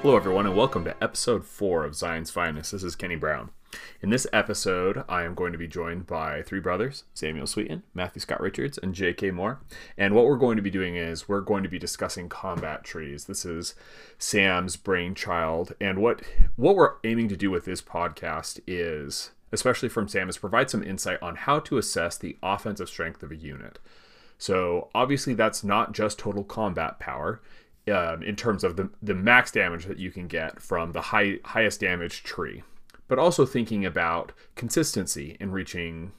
Hello everyone and welcome to episode 4 of Zion's Finest. This is Kenny Brown. In this episode, I am going to be joined by three brothers, Samuel Sweeten, Matthew Scott Richards, and J.K. Moore. And what we're going to be doing is we're going to be discussing combat trees. This is Sam's brainchild. And what we're aiming to do with this podcast is, especially from Sam, is provide some insight on how to assess the offensive strength of a unit. So obviously that's not just total combat power. In terms of the max damage that you can get from the highest damage tree, but also thinking about consistency in reaching,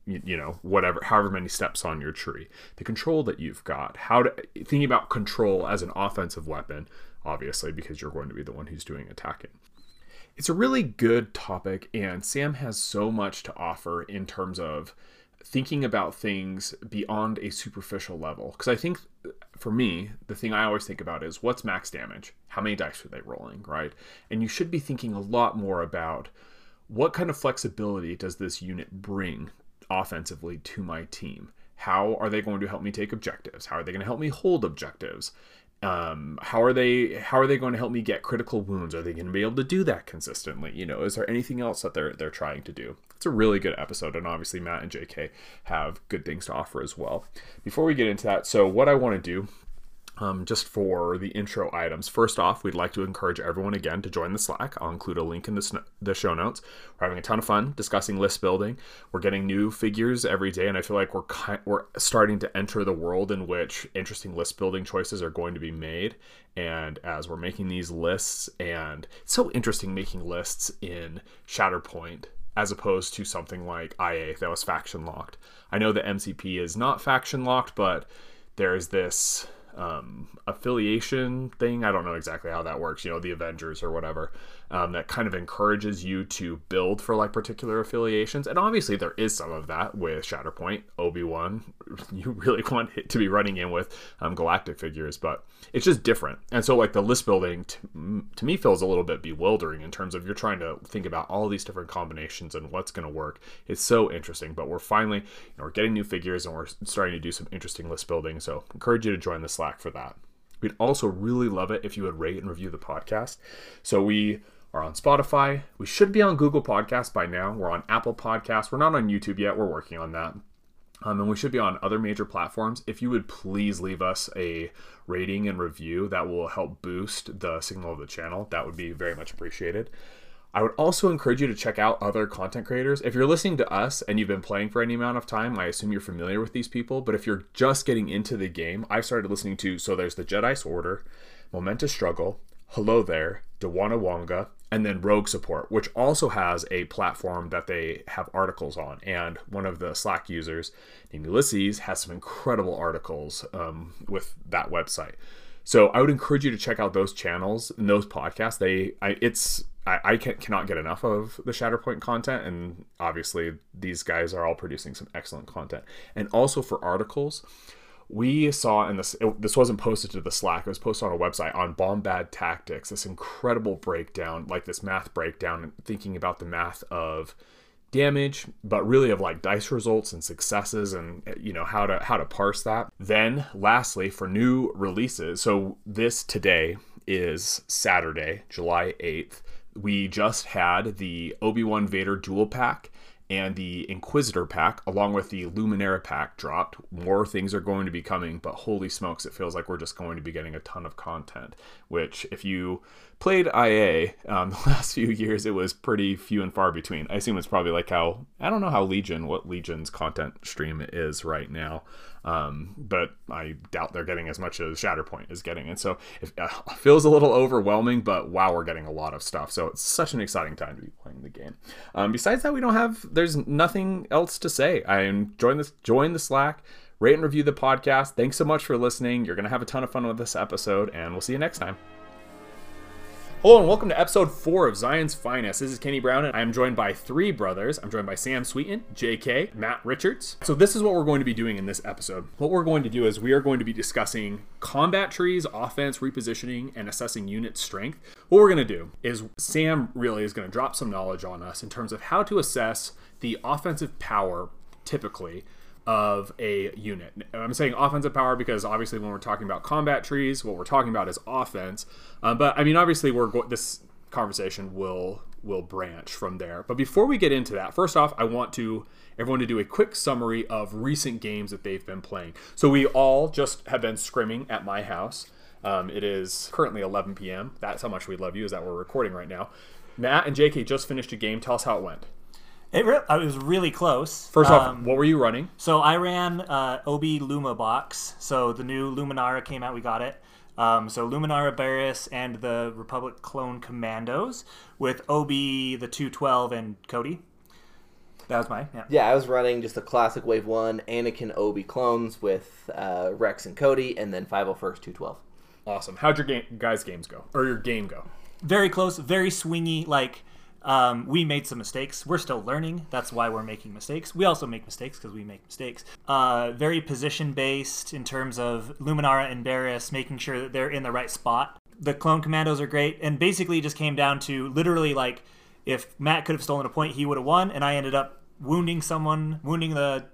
however many steps on your tree, the control that you've got, thinking about control as an offensive weapon, obviously, because you're going to be the one who's doing attacking. It's a really good topic, and Sam has so much to offer in terms of thinking about things beyond a superficial level. Because I think, for me, the thing I always think about is what's max damage? How many dice are they rolling, right? And you should be thinking a lot more about what kind of flexibility does this unit bring offensively to my team? How are they going to help me take objectives? How are they going to help me hold objectives? How are they going to help me get critical wounds? Are they going to be able to do that consistently? Is there anything else that they're trying to do? It's a really good episode, and obviously Matt and JK have good things to offer as well. Before we get into that, so what I want to do, just for the intro items, first off, we'd like to encourage everyone again to join the Slack. I'll include a link in the show notes. We're having a ton of fun discussing list building. We're getting new figures every day, and I feel like we're starting to enter the world in which interesting list building choices are going to be made. And as we're making these lists, and it's so interesting making lists in Shatterpoint as opposed to something like IA that was faction locked. I know that MCP is not faction locked, but there's this affiliation thing. I don't know exactly how that works, the Avengers or whatever, that kind of encourages you to build for like particular affiliations. And obviously there is some of that with Shatterpoint. Obi-Wan, you really want it to be running in with galactic figures, but it's just different. And so like the list building to me feels a little bit bewildering in terms of you're trying to think about all these different combinations and what's going to work. It's so interesting, but we're finally, we're getting new figures and we're starting to do some interesting list building. So I encourage you to join the Slack for that. We'd also really love it if you would rate and review the podcast. So we are on Spotify. We should be on Google Podcasts by now. We're on Apple Podcasts. We're not on YouTube yet. We're working on that. And we should be on other major platforms. If you would please leave us a rating and review, that will help boost the signal of the channel. That would be very much appreciated. I would also encourage you to check out other content creators. If you're listening to us and you've been playing for any amount of time, I assume you're familiar with these people. But if you're just getting into the game, I've started listening to, so there's the Jedi's Order, Momentous Struggle, Hello There, Dawanawanga, and then Rogue Support, which also has a platform that they have articles on. And one of the Slack users named Ulysses has some incredible articles with that website. So I would encourage you to check out those channels and those podcasts. I cannot get enough of the Shatterpoint content, and obviously these guys are all producing some excellent content. And also for articles, we saw this wasn't posted to the Slack, it was posted on a website on Bombad Tactics, this incredible breakdown, like this math breakdown, thinking about the math of damage, but really of like dice results and successes and how to parse that. Then lastly, for new releases, so this today is Saturday, July 8th. We just had the Obi-Wan Vader dual pack and the Inquisitor pack, along with the Luminara pack dropped. More things are going to be coming, but holy smokes, it feels like we're just going to be getting a ton of content, which if you played IA the last few years, it was pretty few and far between. I assume it's probably like I don't know what Legion's content stream is right now, but I doubt they're getting as much as Shatterpoint is getting. And so it feels a little overwhelming, but wow, we're getting a lot of stuff. So it's such an exciting time to be playing the game. Besides that, there's nothing else to say. Join the Slack, rate and review the podcast. Thanks so much for listening. You're going to have a ton of fun with this episode, and we'll see you next time. Hello and welcome to episode 4 of Zion's Finest. This is Kenny Brown and I'm joined by three brothers. I'm joined by Sam Sweeten, JK, Matt Richards. So this is what we're going to be doing in this episode. What we're going to do is we are going to be discussing combat trees, offense, repositioning, and assessing unit strength. What we're going to do is Sam really is going to drop some knowledge on us in terms of how to assess the offensive power typically of a unit. I'm saying offensive power because obviously when we're talking about combat trees, what we're talking about is offense. But I mean, obviously this conversation will branch from there. But before we get into that, first off, I want everyone to do a quick summary of recent games that they've been playing. So we all just have been scrimming at my house. It is currently 11 p.m. That's how much we love you, is that we're recording right now. Matt and JK just finished a game. Tell us how it went. It was really close. First off, what were you running? So I ran Obi Luma box. So the new Luminara came out. We got it. So Luminara Barris and the Republic Clone Commandos with Obi, the 212, and Cody. That was mine. Yeah, I was running just a classic Wave 1 Anakin Obi clones with Rex and Cody, and then 501st 212. Awesome. How'd your games go? Or your game go? Very close, very swingy. We made some mistakes. We're still learning. That's why we're making mistakes. We also make mistakes because we make mistakes. Very position-based in terms of Luminara and Barris, making sure that they're in the right spot. The Clone Commandos are great, and basically just came down to literally, if Matt could have stolen a point, he would have won, and I ended up wounding the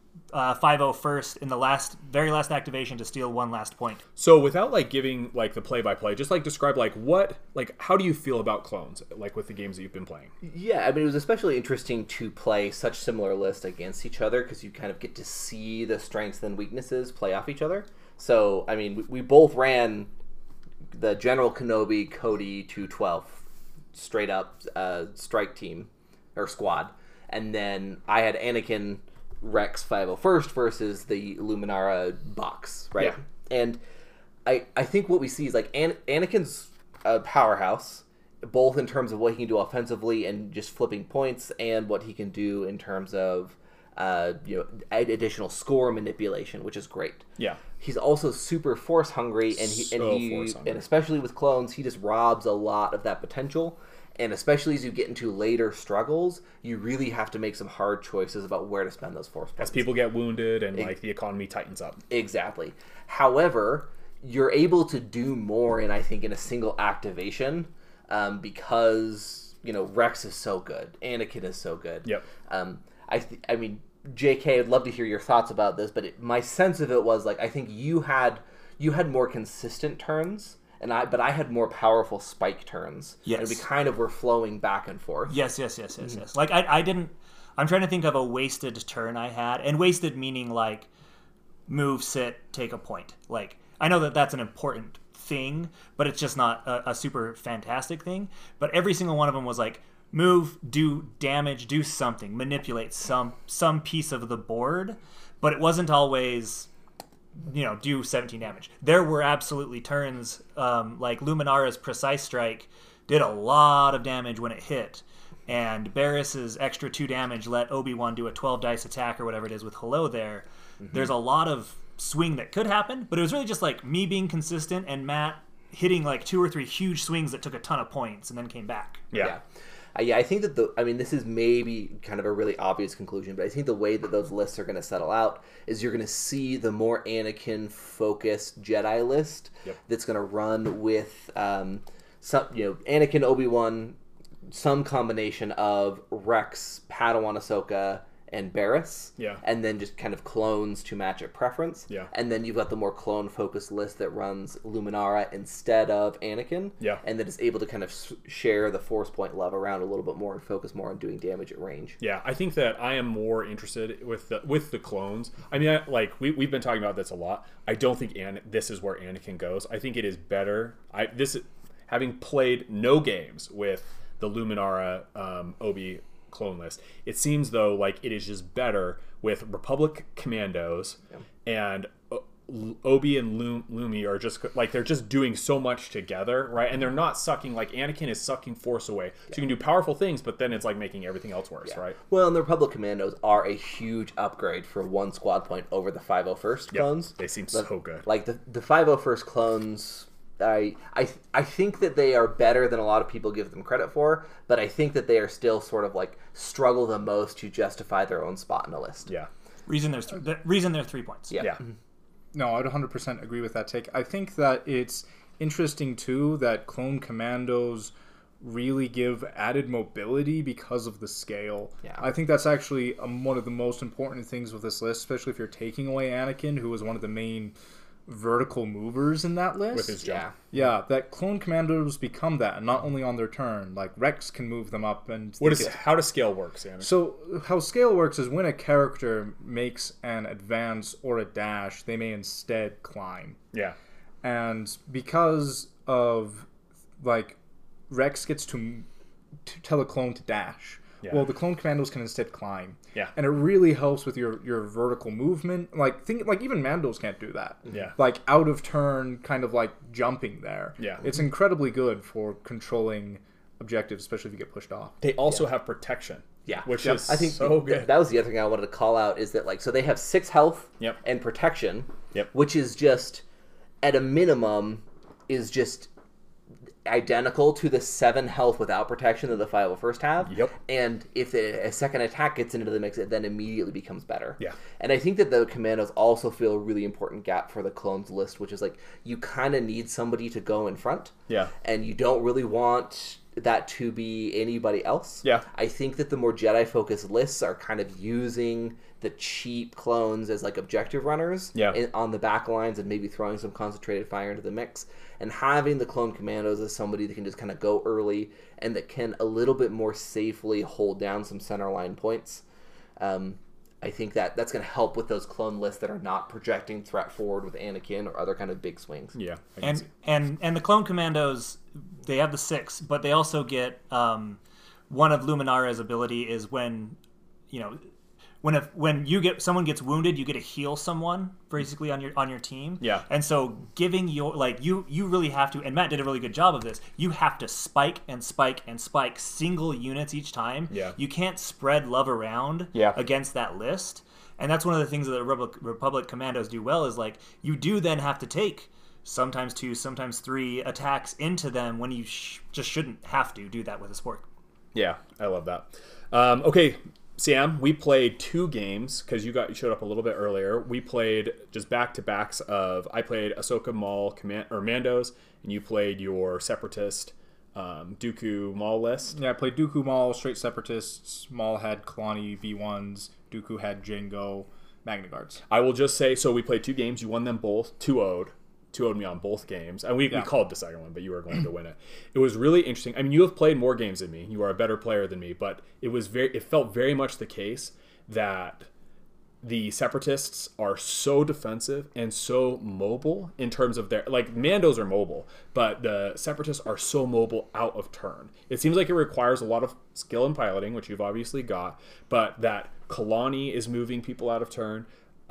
501st in the very last activation to steal one last point. So without giving the play-by-play, just describe how do you feel about clones with the games that you've been playing? Yeah, I mean, it was especially interesting to play such similar lists against each other because you kind of get to see the strengths and weaknesses play off each other. So I mean, we both ran the General Kenobi Cody 212 straight up strike team or squad, and then I had Anakin Rex 501st versus the Luminara box, right? Yeah. And I think what we see is Anakin's a powerhouse, both in terms of what he can do offensively and just flipping points, and what he can do in terms of additional score manipulation, which is great. Yeah. He's also super force hungry, and especially with clones, he just robs a lot of that potential. And especially as you get into later struggles, you really have to make some hard choices about where to spend those force points. As people get wounded and the economy tightens up. Exactly. However, you're able to do more in a single activation because Rex is so good, Anakin is so good. Yep. I mean, JK, I'd love to hear your thoughts about this, but my sense of it was I think you had more consistent turns. But I had more powerful spike turns. Yes. And we kind of were flowing back and forth. Yes. I didn't... I'm trying to think of a wasted turn I had. And wasted meaning move, sit, take a point. I know that that's an important thing, but it's just not a super fantastic thing. But every single one of them was move, do damage, do something, manipulate some piece of the board. But it wasn't always... do 17 damage. There were absolutely turns, Luminara's Precise Strike did a lot of damage when it hit, and Barris's extra 2 damage let Obi-Wan do a 12 dice attack or whatever it is with Hello there. Mm-hmm. There's a lot of swing that could happen, but it was really just me being consistent and Matt hitting 2 or 3 huge swings that took a ton of points and then came back. Yeah, I think that this is maybe kind of a really obvious conclusion, but I think the way that those lists are going to settle out is you're going to see the more Anakin-focused Jedi list that's going to run with Anakin, Obi-Wan, some combination of Rex, Padawan Ahsoka, and Barris. Yeah. And then just kind of clones to match a preference. Yeah. And then you've got the more clone-focused list that runs Luminara instead of Anakin. Yeah. And that is able to kind of share the force point love around a little bit more and focus more on doing damage at range. Yeah, I think that I am more interested with the clones. I mean, we've been talking about this a lot. I don't think this is where Anakin goes. I think it is better. Having played no games with the Luminara Obi clone list, it seems though it is just better with Republic Commandos and Obi and Lumi are just they're just doing so much together, right? And they're not sucking Anakin is sucking force away, so you can do powerful things, but then it's making everything else worse, right? Well, and the Republic Commandos are a huge upgrade for 1 squad point over the 501st clones. They seem so good. The 501st clones, I think that they are better than a lot of people give them credit for, but I think that they are still sort of struggle the most to justify their own spot in the list. Yeah. Reason they're 3 points. Yeah. Yeah. No, I'd 100% agree with that take. I think that it's interesting, too, that Clone Commandos really give added mobility because of the scale. Yeah. I think that's actually one of the most important things with this list, especially if you're taking away Anakin, who was one of the main vertical movers in that list. With his jump. Yeah, that clone commandos become that, and not only on their turn. Like Rex can move them up, and How does scale work, Sam? so how scale works is when a character makes an advance or a dash, they may instead climb. Yeah. And because of like Rex gets to tell a clone to dash. Yeah. Well, the clone commandos can instead climb. Yeah. And it really helps with your vertical movement. Like even Mandos can't do that. Yeah. Like out of turn kind of like jumping there. Yeah. It's incredibly good for controlling objectives, especially if you get pushed off. They also have protection. Yeah. Which is I think so good. that was the other thing I wanted to call out is that, like, so they have 6 health Yep. and protection, Yep. which is just, at a minimum, is just identical to the 7 health without protection that the 501st have. Yep. And if a second attack gets into the mix, it then immediately becomes better. Yeah. And I think that the commandos also feel a really important gap for the clones list, which is like you kind of need somebody to go in front. Yeah. And you don't really want that to be anybody else. Yeah. I think that the more Jedi focused lists are kind of using the cheap clones as like objective runners on the back lines and maybe throwing some concentrated fire into the mix, and having the clone commandos as somebody that can just kind of go early and that can a little bit more safely hold down some center line points. I think that that's going to help with those clone lists that are not projecting threat forward with Anakin or other kind of big swings. Yeah. I can see. And the clone commandos, they have the 6, but they also get one of Luminara's ability is when, you know, when someone gets wounded, you get to heal someone basically on your team. Yeah. And so giving your you really have to, and Matt did a really good job of this. You have to spike and spike and spike single units each time. Yeah. You can't spread love around against that list. And that's one of the things that the Republic commandos do well is like you do then have to take sometimes 2, sometimes 3 attacks into them when you just shouldn't have to do that with a sport. Yeah, I love that. Okay, Sam, we played 2 games because you showed up a little bit earlier. We played just back-to-backs of I played Ahsoka Maul Mandos, and you played your Separatist Dooku Maul list. Yeah, I played Dooku Maul, straight Separatists. Maul had Kalani V1s. Dooku had Jango Magna Guards. I will just say, so we played 2 games. You won them both, 2-0'd. 2-0'd me on both games. And we called the second one, but you were going to win it. It was really interesting. I mean, you have played more games than me. You are a better player than me, but it felt very much the case that the Separatists are so defensive and so mobile in terms of their, like, Mandos are mobile, but the Separatists are so mobile out of turn. It seems like it requires a lot of skill in piloting, which you've obviously got, but that Kalani is moving people out of turn.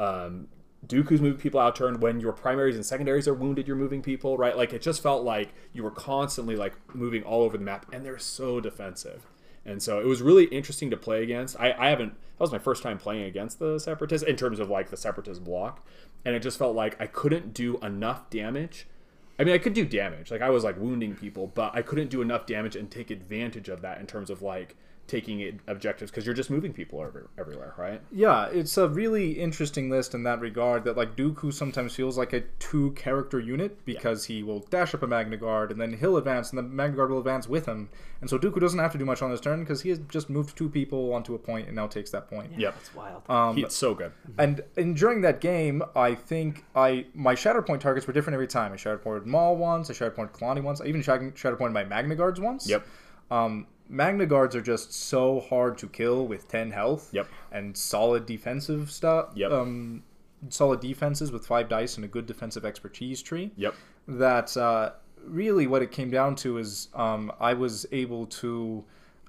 Dooku's moving people out of turn. When your primaries and secondaries are wounded, you're moving people, right? Like, it just felt like you were constantly, like, moving all over the map, and they're so defensive. And so it was really interesting to play against. That was my first time playing against the Separatists in terms of, like, the Separatist block, and it just felt like I couldn't do enough damage. I mean, I could do damage. Like, I was, like, wounding people, but I couldn't do enough damage and take advantage of that in terms of, like, taking objectives because you're just moving people everywhere, right? Yeah, it's a really interesting list in that regard that like Dooku sometimes feels like a 2-character unit because he will dash up a Magna Guard and then he'll advance and the Magna Guard will advance with him. And so Dooku doesn't have to do much on his turn because he has just moved 2 people onto a point and now takes that point. Yep. That's wild. He's so good. And during that game, I think my Shatterpoint targets were different every time. I Shatterpointed Maul once, I Shatterpointed Kalani once, I even Shatterpointed my Magna Guards once. Yep. Magna Guards are just so hard to kill with 10 health. Yep. And solid defensive stuff. Yep. Solid defenses with 5 dice and a good defensive expertise tree. Yep. That really what it came down to is I was able to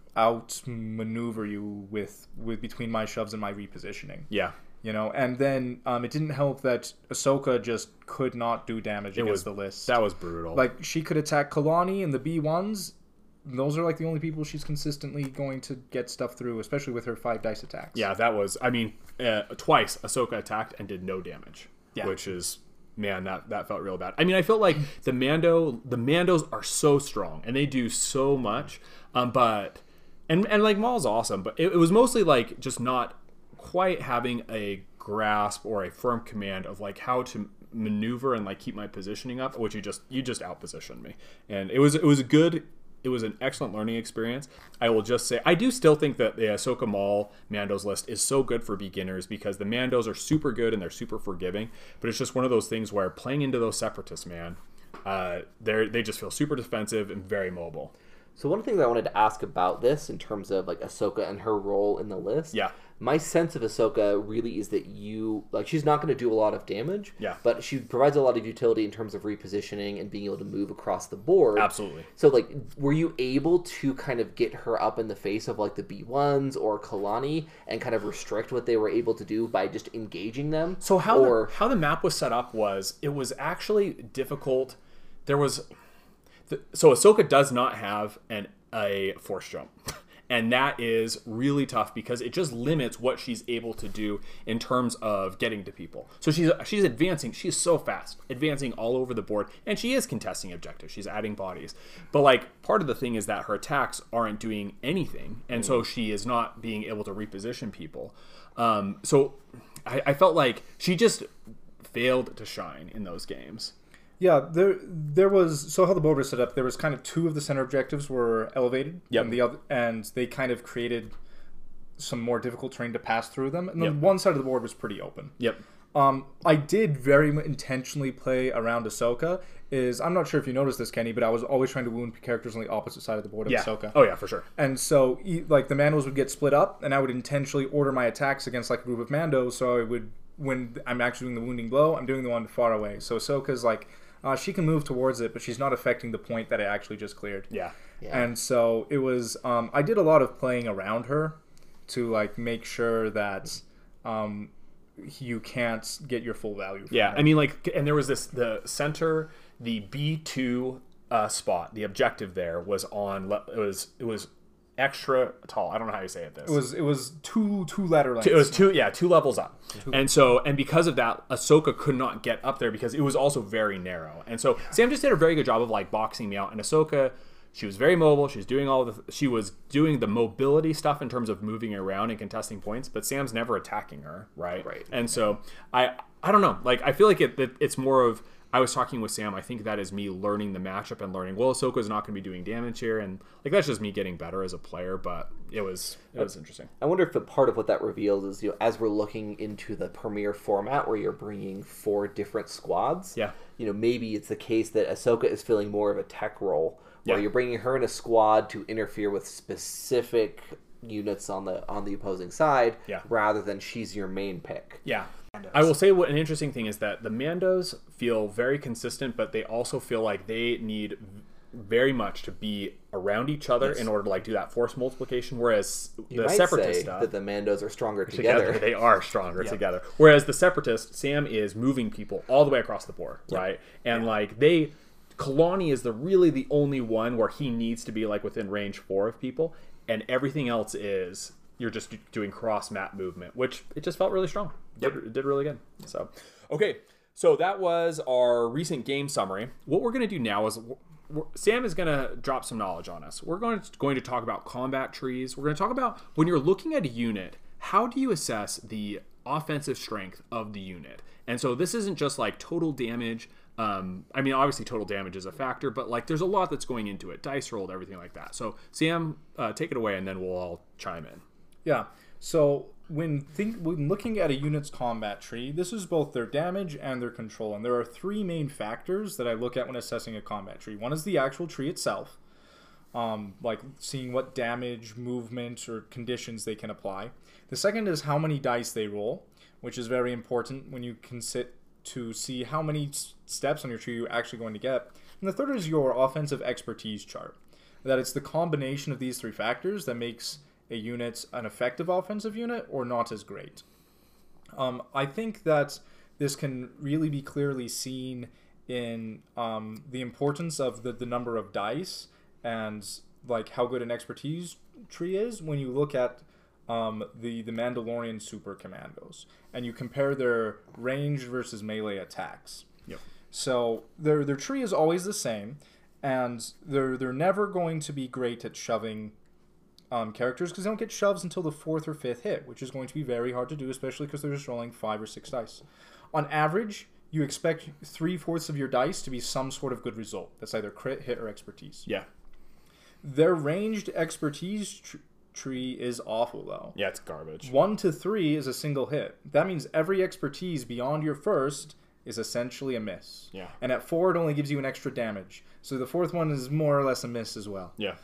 outmaneuver you with between my shoves and my repositioning. Yeah. You know, and then it didn't help that Ahsoka just could not do damage against the list. That was brutal. Like, she could attack Kalani and the B1s. Those are like the only people she's consistently going to get stuff through, especially with her 5 dice attacks. Yeah, that was, I mean, twice Ahsoka attacked and did no damage, which is, man, that felt real bad. I mean, I felt like the Mandos are so strong and they do so much, but like Maul's awesome, but it was mostly like just not quite having a grasp or a firm command of like how to maneuver and like keep my positioning up, which you just outpositioned me, and it was a good it was an excellent learning experience. I will just say I do still think that the Ahsoka Maul Mandos list is so good for beginners because the Mandos are super good and they're super forgiving, but it's just one of those things where playing into those Separatists, man, they just feel super defensive and very mobile. So one thing that I wanted to ask about this in terms of like Ahsoka and her role in the list. Yeah. My sense of Ahsoka really is that she's not going to do a lot of damage. Yeah. But she provides a lot of utility in terms of repositioning and being able to move across the board. Absolutely. So like, were you able to kind of get her up in the face of like the B1s or Kalani and kind of restrict what they were able to do by just engaging them? So how the map was set up was it was actually difficult. There was so Ahsoka does not have a force jump. And that is really tough because it just limits what she's able to do in terms of getting to people. So she's advancing. She's so fast, advancing all over the board, and she is contesting objectives. She's adding bodies. But like part of the thing is that her attacks aren't doing anything, and so she is not being able to reposition people. So I felt like she just failed to shine in those games. Yeah, there was, so how the board was set up, there was kind of two of the center objectives were elevated, Yep. and they kind of created some more difficult terrain to pass through them, and then one side of the board was pretty open. Yep. I did very intentionally play around Ahsoka. I'm not sure if you noticed this, Kenny, but I was always trying to wound characters on the opposite side of the board of Ahsoka. Oh yeah, for sure. And so, like, the Mandos would get split up, and I would intentionally order my attacks against, like, a group of Mandos, so I would, when I'm actually doing the wounding blow, I'm doing the one far away. So Ahsoka's, like, she can move towards it, but she's not affecting the point that I actually just cleared. Yeah. And so it was, I did a lot of playing around her to, like, make sure that you can't get your full value from her. I mean, like, and there was the center, the B2 spot, the objective there was on, it was extra tall. I don't know how you say it. It was two ladder lengths. It was two levels up. And because of that, Ahsoka could not get up there because it was also very narrow. And so Sam just did a very good job of like boxing me out. And Ahsoka, she was very mobile. She was doing the mobility stuff in terms of moving around and contesting points, but Sam's never attacking her, right? Right. And so I don't know. Like I feel like it's more of, I was talking with Sam, I think that is me learning the matchup and learning, well, Ahsoka's not going to be doing damage here, and like that's just me getting better as a player, but it was interesting. I wonder if part of what that reveals is, as we're looking into the Premier format where you're bringing 4 different squads, maybe it's the case that Ahsoka is filling more of a tech role, where you're bringing her in a squad to interfere with specific units on the opposing side, rather than she's your main pick. Yeah. I will say what an interesting thing is that the Mandos feel very consistent, but they also feel like they need very much to be around each other in order to like do that force multiplication. Whereas the Separatist stuff, that the Mandos are stronger together. They are stronger together. Whereas the Separatist, Sam is moving people all the way across the board, right? And like Kalani is really the only one where he needs to be like within range 4 of people, and everything else is you're just doing cross map movement, which it just felt really strong. It did really good. So, okay. So that was our recent game summary. What we're going to do now is Sam is going to drop some knowledge on us. We're going to talk about combat trees. We're going to talk about when you're looking at a unit, how do you assess the offensive strength of the unit? And so this isn't just like total damage. I mean, obviously total damage is a factor, but like there's a lot that's going into it. Dice rolled, everything like that. So Sam, take it away and then we'll all chime in. Yeah. So when looking at a unit's combat tree, this is both their damage and their control. And there are 3 main factors that I look at when assessing a combat tree. One is the actual tree itself, like seeing what damage, movement, or conditions they can apply. The second is how many dice they roll, which is very important when you can sit to see how many steps on your tree you're actually going to get. And the third is your offensive expertise chart. That it's the combination of these 3 factors that makes a unit an effective offensive unit or not as great. I think that this can really be clearly seen in the importance of the number of dice and like how good an expertise tree is when you look at the Mandalorian super commandos and you compare their ranged versus melee attacks. Yep. So their tree is always the same, and they're never going to be great at shoving characters because they don't get shoves until the 4th or 5th hit, which is going to be very hard to do, especially because they're just rolling 5 or 6 dice. On average, you expect 3/4 of your dice to be some sort of good result. That's either crit, hit, or expertise. Yeah. Their ranged expertise tree is awful, though. Yeah, it's garbage. 1 to 3 is a single hit. That means every expertise beyond your first is essentially a miss. Yeah. And at 4, it only gives you an extra damage. So the fourth one is more or less a miss as well. Yeah.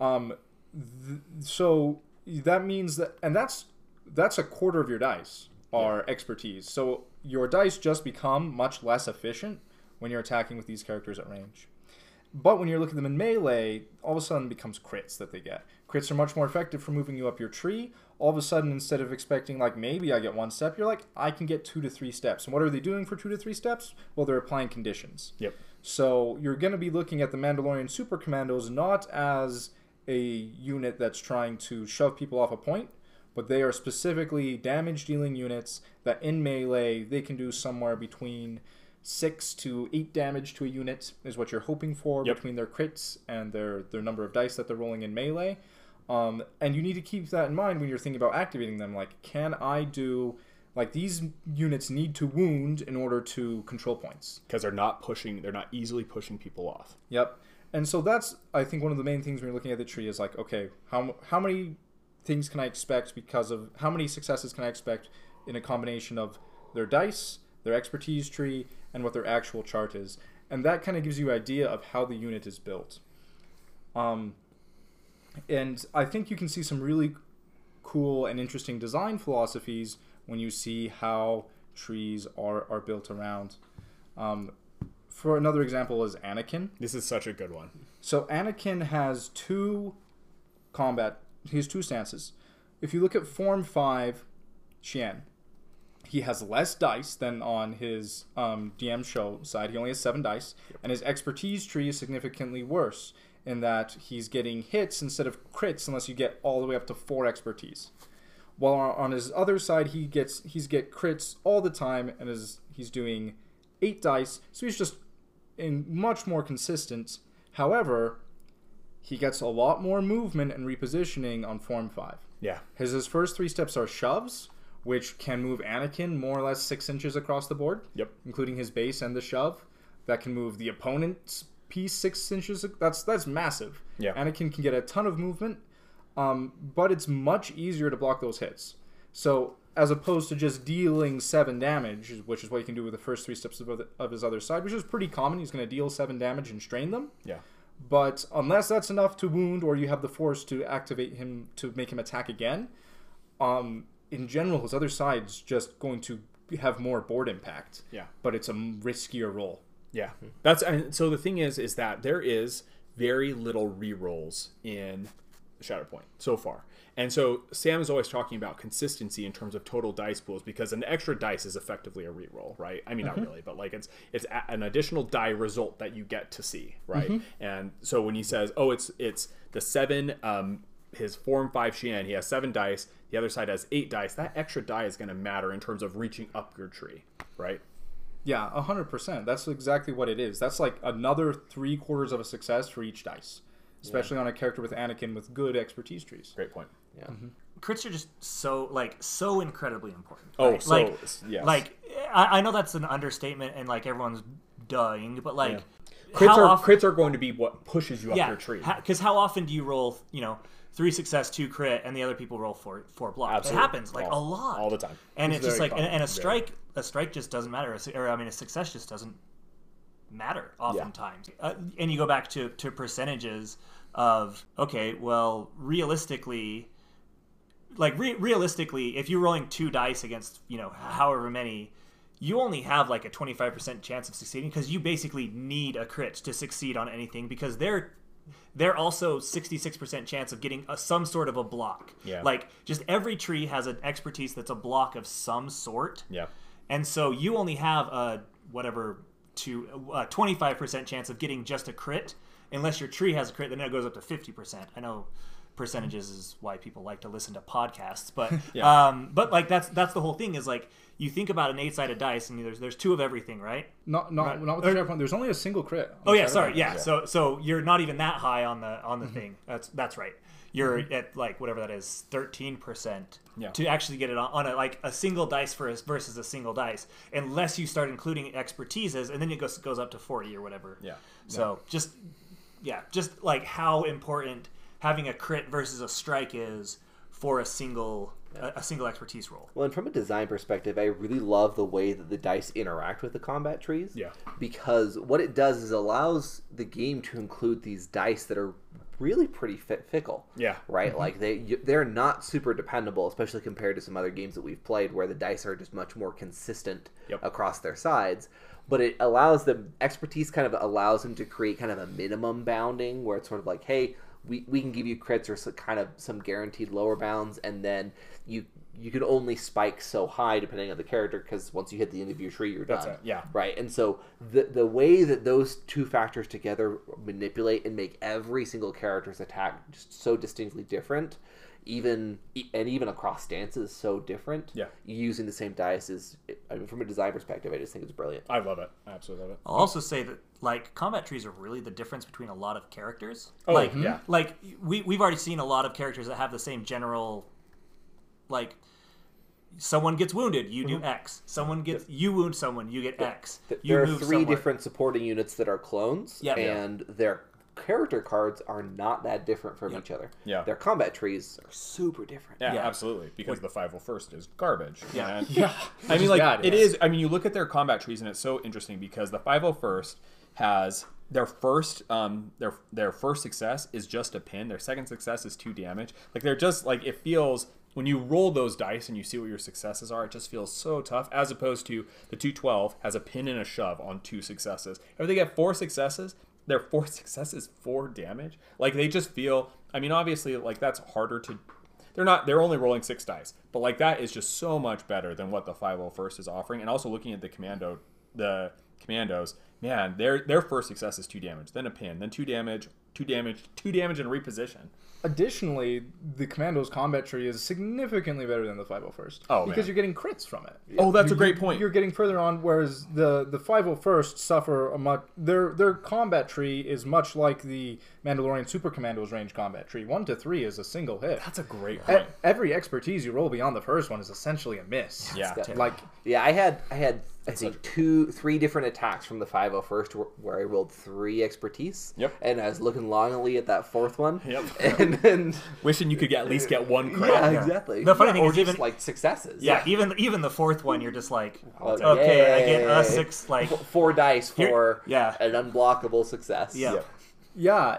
So that means that, and that's a quarter of your dice are expertise. So your dice just become much less efficient when you're attacking with these characters at range. But when you're looking at them in melee, all of a sudden it becomes crits that they get. Crits are much more effective for moving you up your tree. All of a sudden, instead of expecting, like, maybe I get 1 step, you're like, I can get 2 to 3 steps. And what are they doing for 2 to 3 steps? Well, they're applying conditions. Yep. So you're going to be looking at the Mandalorian Super Commandos not as a unit that's trying to shove people off a point, but they are specifically damage-dealing units that in melee, they can do somewhere between 6 to 8 damage to a unit is what you're hoping for between their crits and their number of dice that they're rolling in melee. And you need to keep that in mind when you're thinking about activating them. Like, can I do... Like, these units need to wound in order to control points. Because they're not easily pushing people off. Yep. And so that's, I think, one of the main things when you're looking at the tree is like, okay, how many things can I expect because of... How many successes can I expect in a combination of their dice, their expertise tree, and what their actual chart is. And that kind of gives you an idea of how the unit is built. And I think you can see some really cool and interesting design philosophies when you see how trees are built around. For another example is Anakin. This is such a good one. So Anakin has two stances. If you look at Form 5 Xian, he has less dice than on his DM show side. He only has 7 dice. And his expertise tree is significantly worse in that he's getting hits instead of crits unless you get all the way up to 4 expertise. While on his other side, he's get crits all the time, and he's doing 8 dice, so he's just much more consistent. However, he gets a lot more movement and repositioning on Form 5. Yeah. His first 3 steps are shoves, which can move Anakin more or less 6 inches across the board. Yep. Including his base and the shove. That can move the opponent's piece 6 inches. That's massive. Yeah. Anakin can get a ton of movement, but it's much easier to block those hits. So as opposed to just dealing 7 damage, which is what you can do with the first 3 steps of his other side, which is pretty common. He's going to deal 7 damage and strain them. Yeah. But unless that's enough to wound, or you have the force to activate him to make him attack again, in general, his other side's just going to have more board impact. Yeah. But it's a riskier roll. Yeah. So the thing is that there is very little rerolls in Shatterpoint so far. And so Sam is always talking about consistency in terms of total dice pools, because an extra dice is effectively a reroll, right? I mean, not really, but like it's an additional die result that you get to see, right? And so when he says, oh, it's the 7, his Form 5 Xian, he has 7 dice, the other side has 8 dice, that extra die is going to matter in terms of reaching up your tree, right? Yeah, 100%. That's exactly what it is. That's like another 3/4 of a success for each dice, especially on a character with Anakin with good expertise trees. Great point. Yeah. Crits are just so incredibly important. Oh, right? so yes. Like I know that's an understatement, and like everyone's dying, but like crits are going to be what pushes you up your tree. Because how often do you roll 3 success, 2 crit, and the other people roll 4 block? Absolutely. It happens like a lot, all the time, and it's just like common. and a strike just doesn't matter, or I mean a success just doesn't matter oftentimes. And you go back to percentages of, okay, well, realistically, if you're rolling 2 dice against however many, you only have like a 25% chance of succeeding, because you basically need a crit to succeed on anything, because they're also 66% chance of getting some sort of a block. Yeah. Like, just every tree has an expertise that's a block of some sort. Yeah. And so you only have a 25% chance of getting just a crit, unless your tree has a crit, then it goes up to 50%. I know percentages is why people like to listen to podcasts, but but like that's the whole thing, is like, you think about an 8-sided dice, and there's 2 of everything, right? Not with the Shatterpoint. There's only a single crit. Oh yeah, sorry, yeah. So you're not even that high on the thing. That's right. You're at like whatever that is, 13% to actually get it on a single dice versus a single dice, unless you start including expertises, and then it goes up to 40 or whatever. Yeah. So just just like how important having a crit versus a strike is for a single expertise roll. Well, and from a design perspective, I really love the way that the dice interact with the combat trees. Yeah. Because what it does is allows the game to include these dice that are really pretty fickle. Yeah. Right? Like they're not super dependable, especially compared to some other games that we've played where the dice are just much more consistent across their sides. But it allows them, expertise kind of allows them to create kind of a minimum bounding where it's sort of like, hey, we can give you crits or kind of some guaranteed lower bounds, and then you can only spike so high depending on the character, because once you hit the end of your tree, you're done. That's it, yeah. Right, and so the way that those two factors together manipulate and make every single character's attack just so distinctly different, even across stances so different. Yeah. Using the same dice is, I mean, from a design perspective, I just think it's brilliant. I love it. I absolutely love it. I'll also say that like combat trees are really the difference between a lot of characters. Oh, like, yeah. Like we've already seen a lot of characters that have the same general, like, someone gets wounded, you do X. You wound someone, you get X. You There are move three someone. different supporting units that are clones, Yeah. and their character cards are not that different from each other. Yeah. Their combat trees are super different. Yeah, Yeah. absolutely. Because the 501st is garbage. Yeah. And- Yeah. I mean, like, bad, it yes. is. I mean, you look at their combat trees, and it's so interesting because the 501st has their first success is just a pin. Their second success is 2 damage. Like, they're just like, it feels, when you roll those dice and you see what your successes are, it just feels so tough. As opposed to the 212 has a pin and a shove on 2 successes. If they get 4 successes, their 4 successes 4 damage. Like, they just feel. I mean, obviously, like, that's harder to. They're only rolling 6 dice, but like that is just so much better than what the 501st is offering. And also looking at the commandos, man, their first success is 2 damage, then a pin, then 2 damage, 2 damage, 2 damage, and reposition. Additionally, the Commando's combat tree is significantly better than the 501st. Oh, because man. you're getting crits from it. Oh, that's a great point. You're getting further on, whereas the 501st suffer a much. Their combat tree is much like the Mandalorian Super Commando's range combat tree. 1 to 3 is a single hit. That's a great point. Every expertise you roll beyond the first one is essentially a miss. Yeah. Like Yeah, I had I think 3 different attacks from the 501st where I rolled 3 expertise. Yep. And I was looking longingly at that 4th one. Yep. And then Wishing you could at least get 1 crit. yeah, exactly. The funny thing or is just even- like successes. Yeah, even the 4th one, you're just like, Okay, okay, I get a 6. Like, 4 dice for yeah. an unblockable success. yeah. yeah,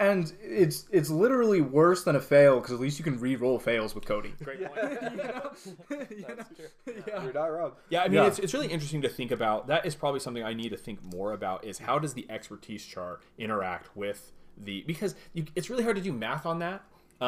it's literally worse than a fail because at least you can re-roll fails with Cody. Great point. You're not wrong. Yeah, I mean, Yeah. it's really interesting to think about. That is probably something I need to think more about, is how does the expertise chart interact with because it's really hard to do math on that.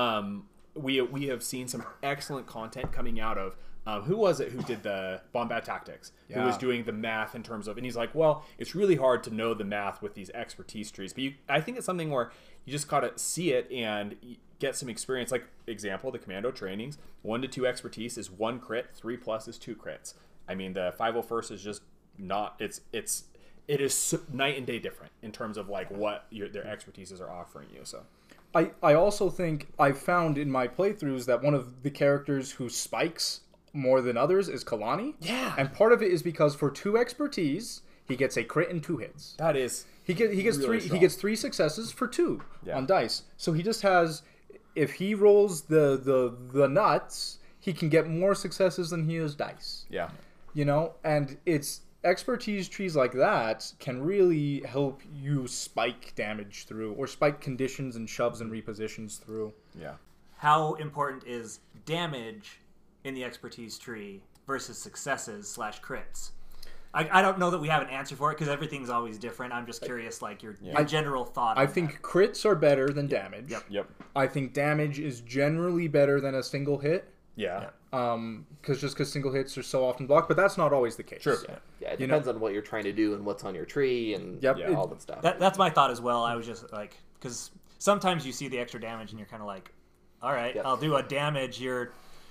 We have seen some excellent content coming out of who was it who did the Bombad Tactics, who was Yeah. doing the math in terms of, and he's like, well, it's really hard to know the math with these expertise trees, but I think it's something where you just gotta see it and get some experience. Like, example, the commando trainings, 1 to 2 expertise is 1 crit, 3 plus is 2 crits. I mean, the 501st is just not. It is night and day different in terms of like what their expertises are offering you. So I also think I found in my playthroughs that one of the characters who spikes more than others is Kalani. Yeah. And part of it is because for 2 expertise, he gets a crit and 2 hits. that is He gets really three. strong. He gets 3 successes for 2 Yeah. on dice. So he just has. If he rolls the nuts, he can get more successes than he has dice. yeah. You know, and it's expertise trees like that can really help you spike damage through, or spike conditions and shoves and repositions through. Yeah. How important is damage in the expertise tree versus successes / crits? I don't know that we have an answer for it because everything's always different. I'm just curious, like your general thought. I on think that. crits are better than damage. Yep. I think damage is generally better than a single hit. Yeah. Because single hits are so often blocked, but that's not always the case. Sure. Yeah, it You depends on what you're trying to do and what's on your tree and Yep. all that stuff. That's my thought as well. I was just like, because sometimes you see the extra damage and you're kind of like, all right, Yep. I'll do a damage. You're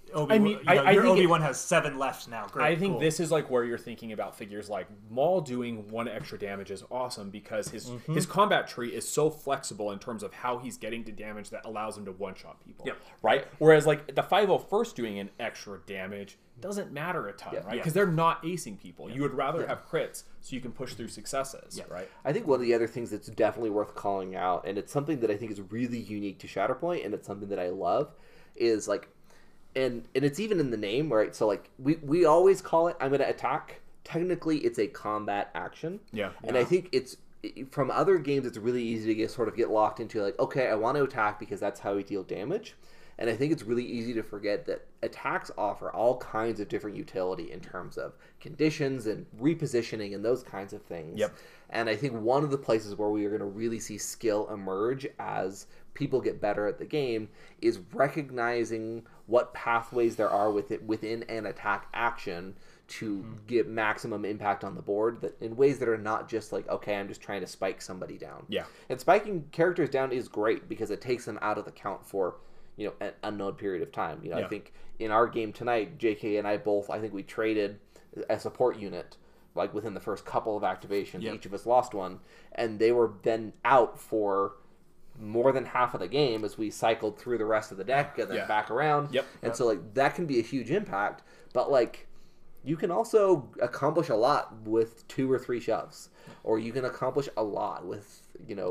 Obi, I mean, your think Obi-Wan has 7 left now. Great, I think cool. this is like where you're thinking about figures like Maul doing 1 extra damage is awesome because his combat tree is so flexible in terms of how he's getting to damage that allows him to one-shot people. Yep. Right? Whereas like the 501st doing an extra damage doesn't matter a ton, right? Because they're not acing people. You would rather have crits so you can push through successes, right? I think one of the other things that's definitely worth calling out, and it's something that I think is really unique to Shatterpoint, and it's something that I love, is like, and it's even in the name, right? So like we always call it, I'm going to attack. Technically, it's a combat action. Yeah. And I think it's, from other games, it's really easy to get locked into like, okay, I want to attack because that's how we deal damage. And I think it's really easy to forget that attacks offer all kinds of different utility in terms of conditions and repositioning and those kinds of things. Yep. And I think one of the places where we are going to really see skill emerge as people get better at the game is recognizing what pathways there are within an attack action to get maximum impact on the board, that in ways that are not just like, okay, I'm just trying to spike somebody down. Yeah. And spiking characters down is great because it takes them out of the count for an unknown period of time. I think in our game tonight, JK and I both, I think we traded a support unit like within the first couple of activations. Each of us lost one, and they were then out for more than half of the game as we cycled through the rest of the deck and then back around. And so like that can be a huge impact, but like you can also accomplish a lot with 2 or 3 shoves, or you can accomplish a lot with,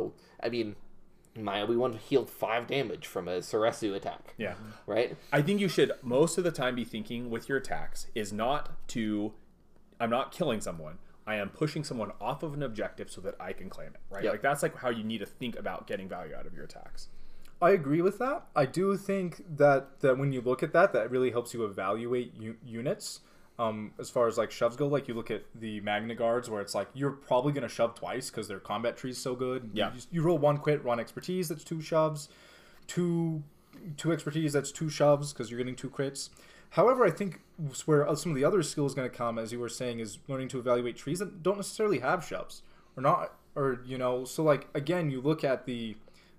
I mean, my Obi-Wan healed 5 damage from a Ceresu attack. Yeah. Right? I think you should most of the time be thinking with your attacks is not to, I'm not killing someone. I am pushing someone off of an objective so that I can claim it, right? Like that's like how you need to think about getting value out of your attacks. I agree with that. I do think that when you look at that really helps you evaluate units. As far as like shoves go, like you look at the Magna Guards where it's like you're probably going to shove twice because their combat tree is so good. Yeah. You roll 1 crit, 1 expertise, that's 2 shoves. 2 expertise, that's 2 shoves because you're getting 2 crits. However, I think where some of the other skill is going to come, as you were saying, is learning to evaluate trees that don't necessarily have shoves so like again, you look at the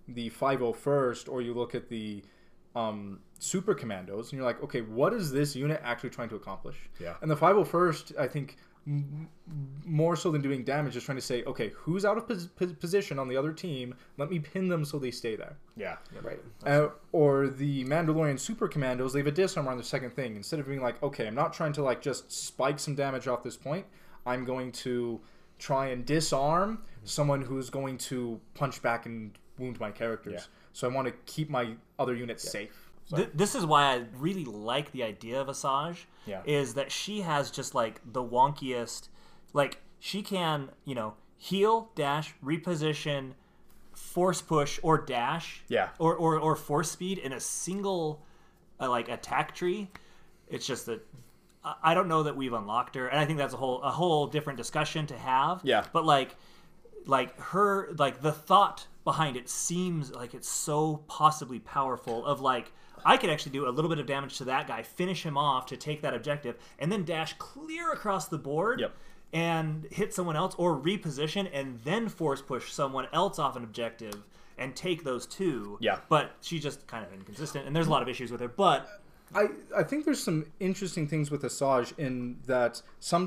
501st or you look at the super commandos and you're like, okay, what is this unit actually trying to accomplish? Yeah. And the 501st, I think more so than doing damage, is trying to say, okay, who's out of position on the other team? Let me pin them so they stay there. Yeah. Right. Or the Mandalorian super commandos, they have a disarm on the second thing. Instead of being like, okay, I'm not trying to like just spike some damage off this point, I'm going to try and disarm someone who's going to punch back and wound my characters. Yeah. So I want to keep my other units safe. So. This is why I really like the idea of Asajj. Is that she has just like the wonkiest, like she can heal, dash, reposition, force push, or dash, or force speed in a single like attack tree. It's just that I don't know that we've unlocked her, and I think that's a whole different discussion to have. Yeah, but like her, like the thought behind it seems like it's so possibly powerful. Of like, I could actually do a little bit of damage to that guy, finish him off to take that objective, and then dash clear across the board and hit someone else, or reposition and then force push someone else off an objective and take those 2. Yeah. But she's just kind of inconsistent, and there's a lot of issues with her. But I think there's some interesting things with Asajj in that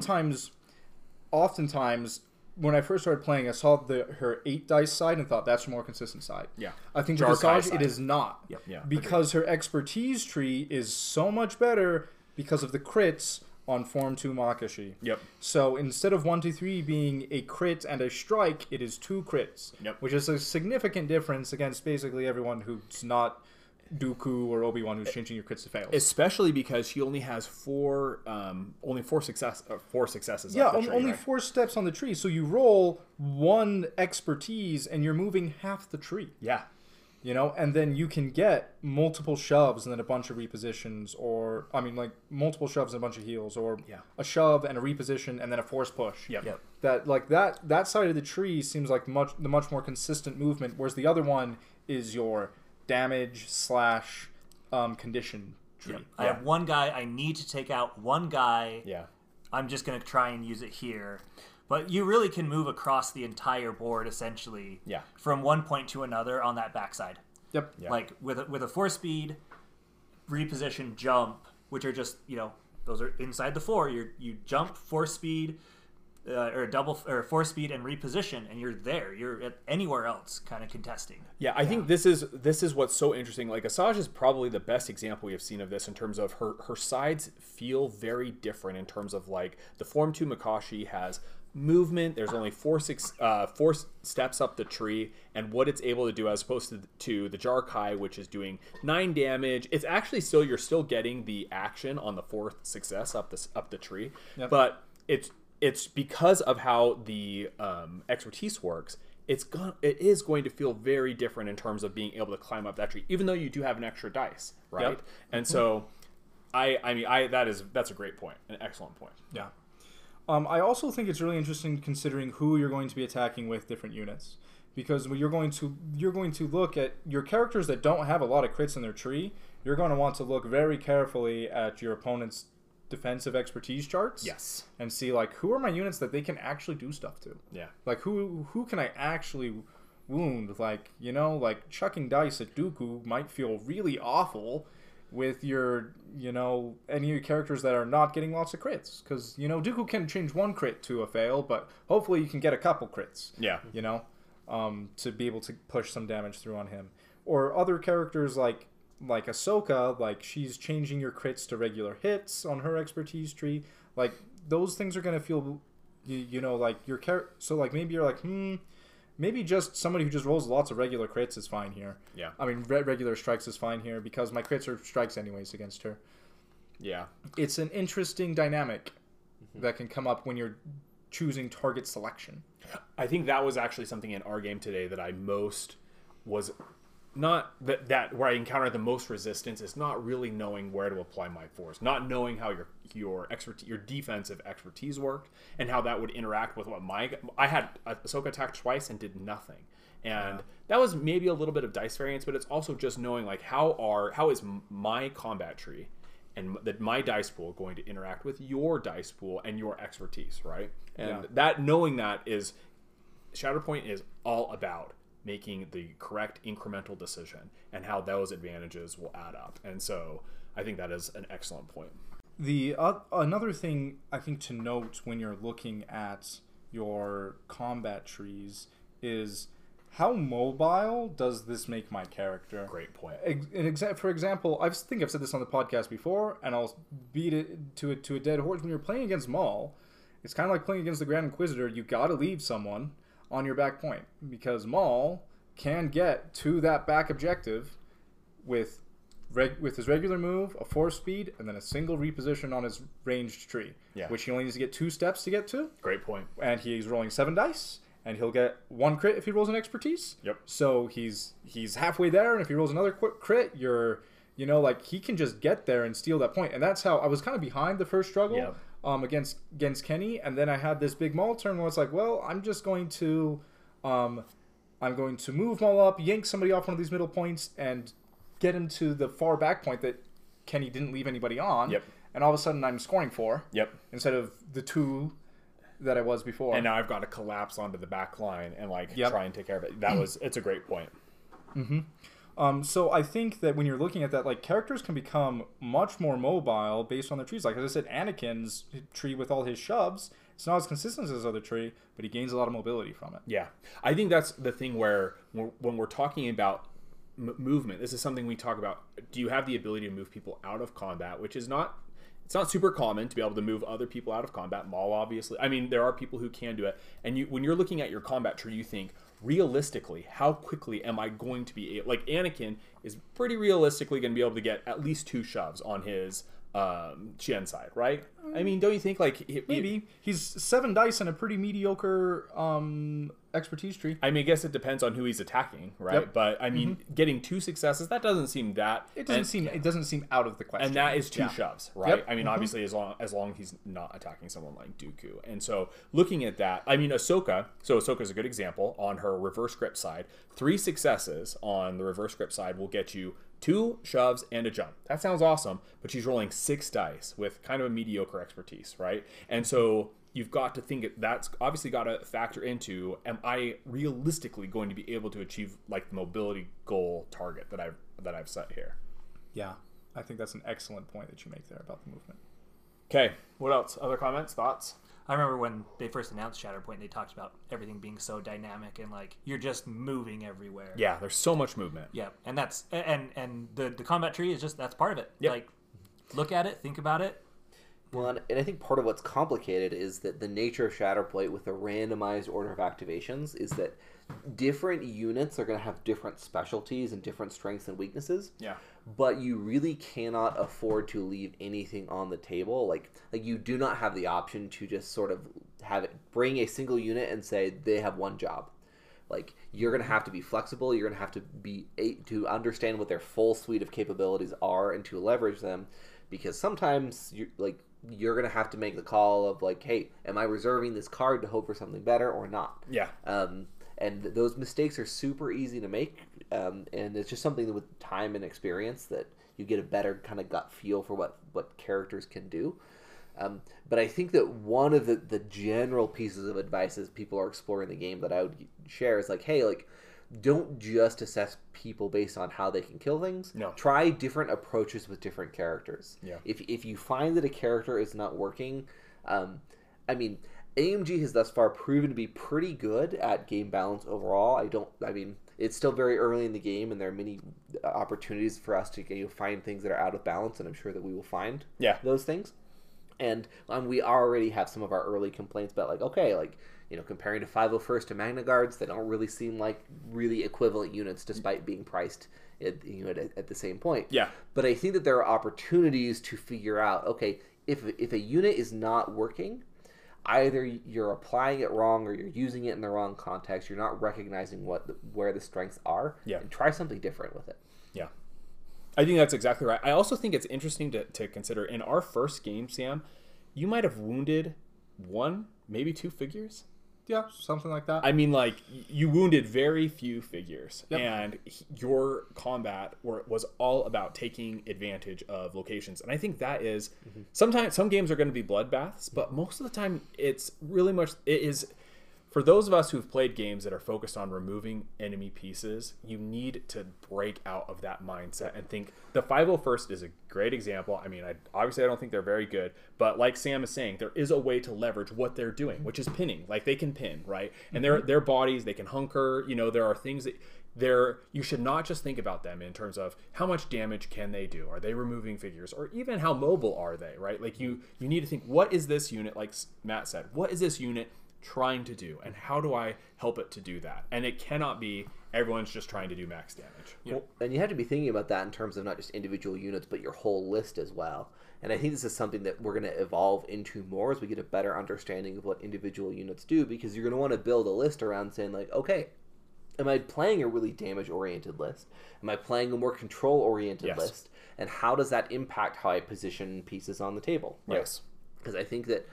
oftentimes, when I first started playing, I saw her 8 dice side and thought that's a more consistent side. Yeah. I think with Asajj, it is not. Yep. Yeah. Because her expertise tree is so much better because of the crits on Form 2 Makashi. Yep. So instead of 1, 2, 3 being a crit and a strike, it is 2 crits. Yep. Which is a significant difference against basically everyone who's not Dooku or Obi-Wan who's changing your crits to fails. Especially because she only has 4 successes. Yeah, up the tree, only right? 4 steps on the tree. So you roll 1 expertise and you're moving half the tree. Yeah. And then you can get multiple shoves and then a bunch of repositions, or multiple shoves and a bunch of heals, or a shove and a reposition and then a force push. Yep. That side of the tree seems like the much more consistent movement, whereas the other one is your damage / condition tree. I have one guy I need to take out. One guy. Yeah. I'm just going to try and use it here. But you really can move across the entire board, essentially, from one point to another on that backside. Yep. Like with a force speed, reposition, jump, which are just, those are inside the 4. You jump, force speed, or double or force speed and reposition, and you're there. You're at anywhere else kind of contesting. Yeah, I think this is what's so interesting. Like, Asajj is probably the best example we have seen of this in terms of her sides feel very different in terms of, like, the Form 2 Makashi has movement. There's only four steps up the tree, and what it's able to do as opposed to the Jarkai, which is doing 9 damage. It's actually you're still getting the action on the 4th success up the tree, but it's because of how the expertise works. It is going to feel very different in terms of being able to climb up that tree, even though you do have an extra dice, right? Yep. And so, that's a great point, an excellent point. Yeah. I also think it's really interesting considering who you're going to be attacking with different units, because when you're going to look at your characters that don't have a lot of crits in their tree. You're going to want to look very carefully at your opponent's defensive expertise charts. Yes. And see, like, who are my units that they can actually do stuff to? Yeah. Like, who can I actually wound? Like, like chucking dice at Dooku might feel really awful with your, any of your characters that are not getting lots of crits. Because, Dooku can change 1 crit to a fail, but hopefully you can get a couple crits. Yeah. To be able to push some damage through on him. Or other characters like Ahsoka, like, she's changing your crits to regular hits on her expertise tree. Like, those things are going to feel, like your character. So, like, maybe you're like, maybe just somebody who just rolls lots of regular crits is fine here. Yeah. I mean, regular strikes is fine here because my crits are strikes anyways against her. Yeah. It's an interesting dynamic that can come up when you're choosing target selection. I think that was actually something in our game today that I most was not that where I encountered the most resistance is not really knowing where to apply my force, not knowing how your defensive expertise worked and how that would interact with what I had Ahsoka attack twice and did nothing, and that was maybe a little bit of dice variance, but it's also just knowing, like, how is my combat tree and that my dice pool going to interact with your dice pool and your expertise, right? And that knowing that is Shatterpoint is all about making the correct incremental decision and how those advantages will add up. And so I think that is an excellent point. The another thing I think to note when you're looking at your combat trees is how mobile does this make my character? Great point. For example, I think I've said this on the podcast before, and I'll beat it to a dead horse. When you're playing against Maul, it's kind of like playing against the Grand Inquisitor. You got to leave someone on your back point, because Maul can get to that back objective with his regular move, a force speed, and then a single reposition on his ranged tree, which he only needs to get 2 steps to get to. Great point. And he's rolling 7 dice, and he'll get 1 crit if he rolls an expertise. Yep. So he's halfway there, and if he rolls another crit, like, he can just get there and steal that point. And that's how I was kind of behind the first struggle. Yep. Against Kenny, and then I had this big Maul turn where it's like, well, I'm just going to move Maul up, yank somebody off one of these middle points, and get him to the far back point that Kenny didn't leave anybody on. Yep. And all of a sudden I'm scoring 4. Yep. Instead of the 2 that I was before. And now I've got to collapse onto the back line and try and take care of it. It's a great point. Mm-hmm. So I think that when you're looking at that, like, characters can become much more mobile based on their trees. Like, as I said, Anakin's tree with all his shoves, it's not as consistent as his other tree, but he gains a lot of mobility from it. Yeah. I think that's the thing where when we're talking about movement, this is something we talk about. Do you have the ability to move people out of combat, which is not... It's not super common to be able to move other people out of combat. Maul, obviously. I mean, there are people who can do it. And when you're looking at your combat tree, you think, realistically, how quickly am I going to be able... Like, Anakin is pretty realistically going to be able to get at least 2 shoves on his Shen side, right? I mean, don't you think, like... Maybe. He's 7 dice and a pretty mediocre expertise tree. I mean, I guess it depends on who he's attacking, right? Yep. But, I mean, getting 2 successes, that doesn't seem that... It doesn't seem out of the question. And that is 2 shoves, right? Yep. I mean, obviously, as long as he's not attacking someone like Dooku. And so, looking at that, I mean, Ahsoka's a good example. On her reverse grip side, 3 successes on the reverse grip side will get you 2 shoves and a jump. That sounds awesome, but she's rolling 6 dice with kind of a mediocre expertise, right? And so you've got to think that's obviously got to factor into, am I realistically going to be able to achieve, like, the mobility goal target that I've set here? Yeah. I think that's an excellent point that you make there about the movement. Okay, what else? Other comments, thoughts? I remember when they first announced Shatterpoint, they talked about everything being so dynamic and like you're just moving everywhere. Yeah, there's so much movement. Yeah, and that's and the combat tree is just that's part of it. Yep. Like, look at it, think about it. Well, and I think part of what's complicated is that the nature of Shatterplate with a randomized order of activations is that different units are going to have different specialties and different strengths and weaknesses. Yeah. But you really cannot afford to leave anything on the table. Like you do not have the option to just sort of have it bring a single unit and say they have one job. Like you're going to have to be flexible. You're going to have to be to understand what their full suite of capabilities are and to leverage them, because sometimes you're going to have to make the call of like, hey, am I reserving this card to hope for something better or not? Yeah. And those mistakes are super easy to make, and it's just something that with time and experience that you get a better kind of gut feel for what characters can do. But I think that one of the general pieces of advice as people are exploring the game that I would share is like, hey, like, don't just assess people based on how they can kill things. No. Try different approaches with different characters. Yeah. If you find that a character is not working, I mean, AMG has thus far proven to be pretty good at game balance overall. It's still very early in the game, and there are many opportunities for us to find things that are out of balance, and I'm sure that we will find those things. And we already have some of our early complaints about, like, okay, like, comparing to 501st to Magna Guards, they don't really seem like really equivalent units despite being priced at the same point. Yeah. But I think that there are opportunities to figure out, okay, if a unit is not working, either you're applying it wrong or you're using it in the wrong context, you're not recognizing where the strengths are, and try something different with it. Yeah. I think that's exactly right. I also think it's interesting to consider, in our first game, Sam, you might have wounded 1, maybe 2 figures. Yeah, something like that. I mean, like, you wounded very few figures, and your combat was all about taking advantage of locations. And I think that is, sometimes some games are going to be bloodbaths, but most of the time it is, for those of us who've played games that are focused on removing enemy pieces, you need to break out of that mindset and think. The 501st is a great example. I mean, obviously I don't think they're very good, but like Sam is saying, there is a way to leverage what they're doing, which is pinning. Like, they can pin, right? And their bodies, they can hunker. There are things that you should not just think about them in terms of how much damage can they do? Are they removing figures? Or even how mobile are they, right? Like, you need to think, what is this unit, like Matt said, what is this unit trying to do, and how do I help it to do that? And it cannot be everyone's just trying to do max damage. Well, and you have to be thinking about that in terms of not just individual units, but your whole list as well. And I think this is something that we're going to evolve into more as we get a better understanding of what individual units do, because you're going to want to build a list around saying, like, okay, am I playing a really damage-oriented list? Am I playing a more control-oriented list? And how does that impact how I position pieces on the table? Right? Yes. Because I think that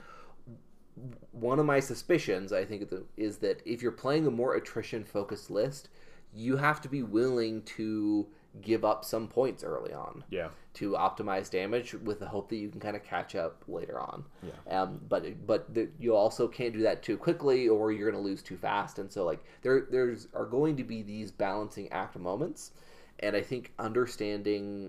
one of my suspicions, is that if you're playing a more attrition-focused list, you have to be willing to give up some points early on to optimize damage with the hope that you can kind of catch up later on. But you also can't do that too quickly, or you're going to lose too fast. And so, like, there are going to be these balancing act moments, and I think understanding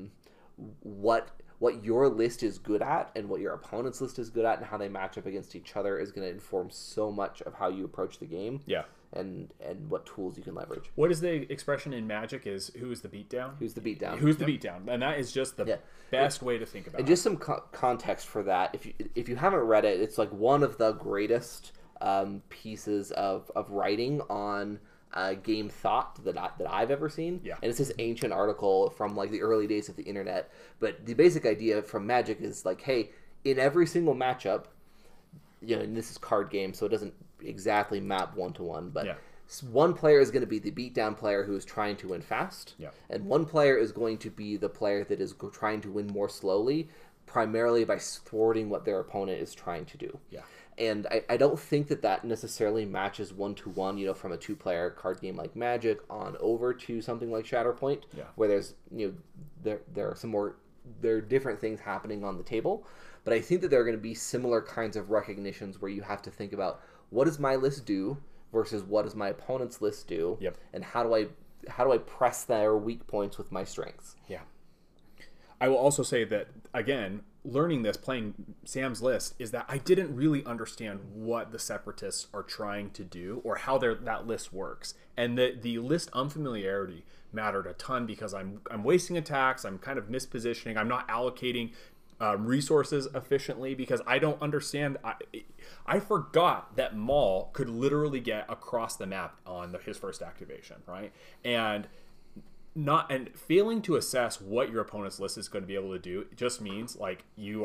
what your list is good at and what your opponent's list is good at and how they match up against each other is going to inform so much of how you approach the game. And what tools you can leverage. What is the expression in Magic is, who's the beatdown? Who's the beatdown? Who's the beatdown? And that is just the best way to think about it. And just some context for that. If you haven't read it, it's like one of the greatest pieces of writing on game thought that I've ever seen. And it's this ancient article from like the early days of the internet. But the basic idea from Magic is like, hey, in every single matchup, and this is card game, so it doesn't exactly map 1-to-1, but one player is going to be the beatdown player who is trying to win fast, and one player is going to be the player that is trying to win more slowly, primarily by thwarting what their opponent is trying to do. And I don't think that necessarily matches 1-to-1, from a 2-player card game like Magic on over to something like Shatterpoint, where there's, there are different things happening on the table. But I think that there are going to be similar kinds of recognitions where you have to think about, what does my list do versus what does my opponent's list do, and how do I press their weak points with my strengths. I will also say that, again, learning this, playing Sam's list, is that I didn't really understand what the Separatists are trying to do or how that list works. And the list unfamiliarity mattered a ton because I'm wasting attacks, I'm kind of mispositioning, I'm not allocating resources efficiently because I don't understand. I forgot that Maul could literally get across the map on his first activation, right? And failing to assess what your opponent's list is going to be able to do just means like you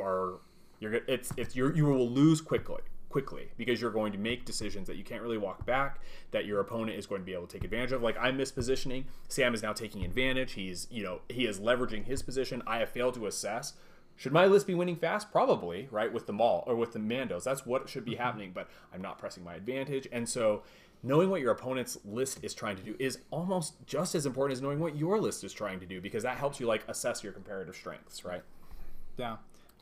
will lose quickly because you're going to make decisions that you can't really walk back, that your opponent is going to be able to take advantage of. Like, I'm mispositioning, Sam is now taking advantage, he is leveraging his position. I have failed to assess, should my list be winning fast? Probably, right? With the Maul or with the Mandos, that's what should be happening, but I'm not pressing my advantage. And so knowing what your opponent's list is trying to do is almost just as important as knowing what your list is trying to do, because that helps you like assess your comparative strengths, right? Yeah.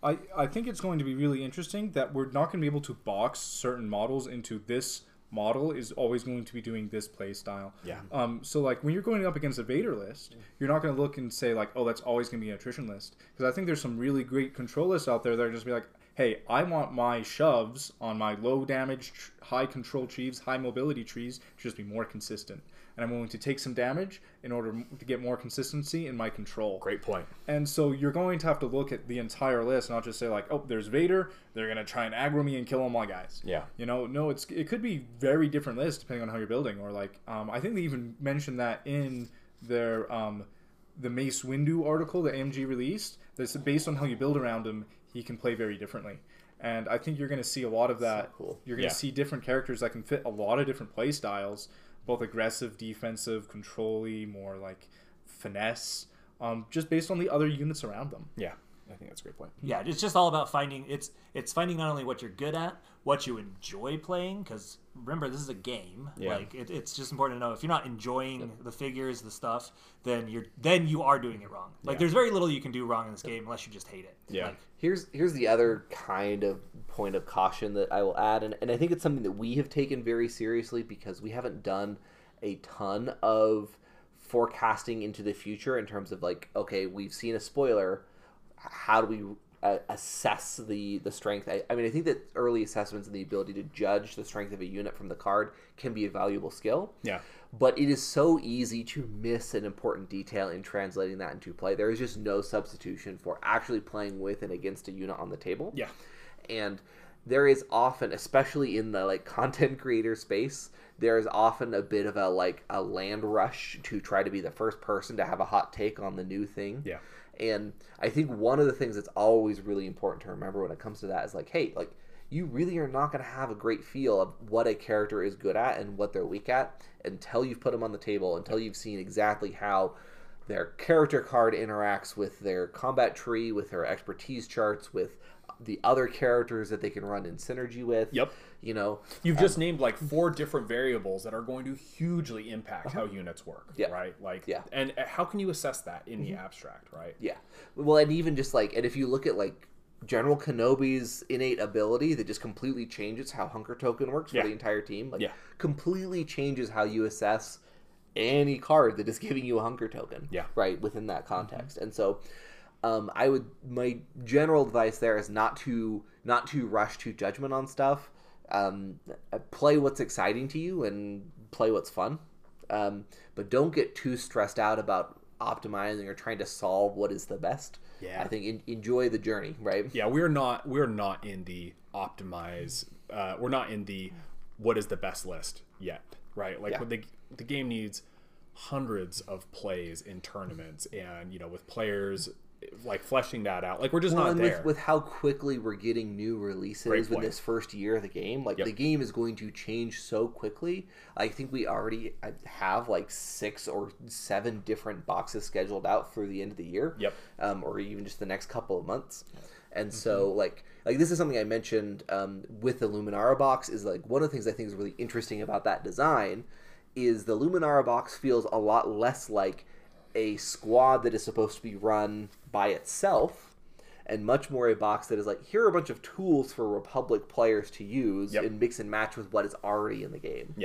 I think it's going to be really interesting that we're not going to be able to box certain models into this model is always going to be doing this play style. Yeah. So like when you're going up against a Vader list, you're not going to look and say like, oh, that's always going to be an attrition list. Because I think there's some really great control lists out there that are just be like, hey, I want my shoves on my low damage, high control trees, high mobility trees to just be more consistent. And I'm willing to take some damage in order to get more consistency in my control. Great point. And so you're going to have to look at the entire list, not just say like, oh, there's Vader, they're going to try and aggro me and kill all my guys. Yeah. No, it could be very different lists depending on how you're building. Or like, I think they even mentioned that in their the Mace Windu article that AMG released. That's based on how you build around him, he can play very differently. And I think you're going to see a lot of that. So cool. You're going to see different characters that can fit a lot of different play styles, both aggressive, defensive, control-y, more like finesse, just based on the other units around them. Yeah, I think that's a great point. Yeah, it's just all about finding. It's finding not only what you're good at, what you enjoy playing. Because remember, this is a game. Yeah. Like it's just important to know if you're not enjoying the figures, the stuff, then you are doing it wrong. Like there's very little you can do wrong in this game unless you just hate it. Yeah. Like, Here's the other kind of point of caution that I will add, and I think it's something that we have taken very seriously because we haven't done a ton of forecasting into the future in terms of like, okay, we've seen a spoiler, how do we assess the strength? I mean, I think that early assessments and the ability to judge the strength of a unit from the card can be a valuable skill. Yeah. But it is so easy to miss an important detail in translating that into play. There is just no substitution for actually playing with and against a unit on the table. Yeah. And there is often, especially in the like content creator space, there is often a bit of a land rush to try to be the first person to have a hot take on the new thing. Yeah. And I think one of the things that's always really important to remember when it comes to that is like, hey, like you really are not going to have a great feel of what a character is good at and what they're weak at until you've put them on the table, until you've seen exactly how their character card interacts with their combat tree, with their expertise charts, with the other characters that they can run in synergy with. Yep. You know, You've just named like 4 different variables that are going to hugely impact how units work, Yeah. right? Like, Yeah. And how can you assess that in the abstract, right? yeah. Well, and even just like, and if you look at like General Kenobi's innate ability that just completely changes how Hunker Token works for Yeah. the entire team, like Yeah. completely changes how you assess any card that is giving you a Hunker Token. Yeah. Right, within that context. And so my general advice there is not to rush to judgment on stuff. Play what's exciting to you and play what's fun. But don't get too stressed out about optimizing or trying to solve what is the best. Yeah. I think enjoy the journey, right? Yeah, we're not in the optimize. We're not in the what is the best list yet, right? Like Yeah. the game needs hundreds of plays in tournaments, and with players like fleshing that out. Like we're just not and there. with how quickly we're getting new releases Great in point. this first year of the game, like Yep. the game is going to change so quickly. I think we already have like 6 or 7 different boxes scheduled out through the end of the year. Yep. Or even just the next couple of months. And so like this is something I mentioned with the Luminara box is like one of the things I think is really interesting about that design is the Luminara box feels a lot less like a squad that is supposed to be run by itself and much more a box that is like, here are a bunch of tools for Republic players to use Yep. and mix and match with what is already in the game. Yeah.